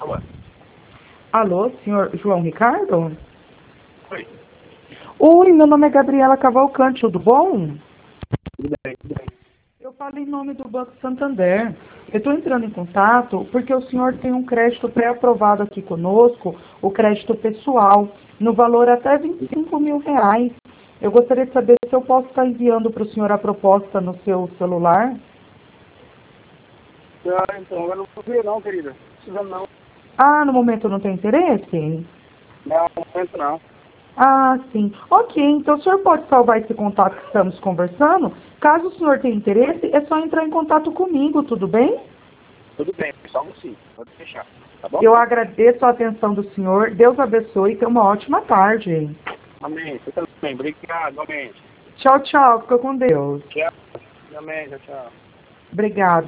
Alô? Alô, senhor João Ricardo? Oi. Oi, meu nome é Gabriela Cavalcante, tudo bom? Tudo bem, tudo bem. Eu falo em nome do Banco Santander. Eu estou entrando em contato porque o senhor tem um crédito pré-aprovado aqui conosco, o crédito pessoal, no valor até R$ 25.000. Eu gostaria de saber se eu posso estar enviando para o senhor a proposta no seu celular. Ah, então, eu não vou ver não, querida. Precisando não. Ah, no momento não tem interesse? Não, no momento não. Ah, sim. Ok, então o senhor pode salvar esse contato que estamos conversando? Caso o senhor tenha interesse, é só entrar em contato comigo, tudo bem? Tudo bem, só sim. Pode deixar. Tá bom? Eu agradeço a atenção do senhor. Deus abençoe e tenha uma ótima tarde. Amém. Você também. Obrigado, amém. Tchau, tchau. Fica com Deus. Tchau. Amém, tchau. Obrigada.